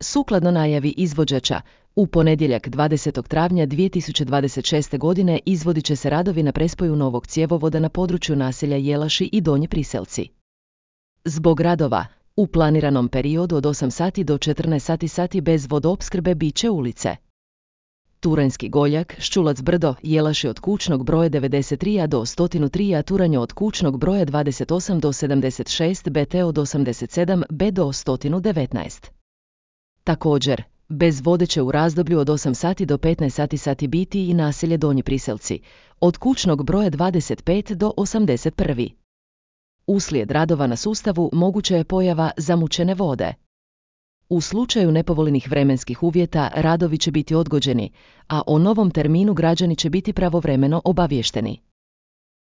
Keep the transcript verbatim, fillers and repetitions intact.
Sukladno najavi izvođača, u ponedjeljak dvadesetog travnja dvije tisuće dvadeset šeste. godine izvodit će se radovi na prespoju novog cjevovoda na području naselja Jelaši i Donji Priselci. Zbog radova, u planiranom periodu od osam sati do četrnaest sati bez vodoopskrbe bit će ulice: Turanjski Goljak, Ščulac Brdo, Jelaši od kućnog broja devedeset tri do sto tri, a Turanje od kućnog broja dvadeset osam do sedamdeset šest, B T od osamdeset sedam B do sto devetnaest. Također, bez vode će u razdoblju od osam sati do petnaest sati biti i naselje Donji Priselci, od kućnog broja dvadeset pet do osamdeset jedan. Uslijed radova na sustavu moguća je pojava zamućene vode. U slučaju nepovoljnih vremenskih uvjeta radovi će biti odgođeni, a o novom terminu građani će biti pravovremeno obavješteni.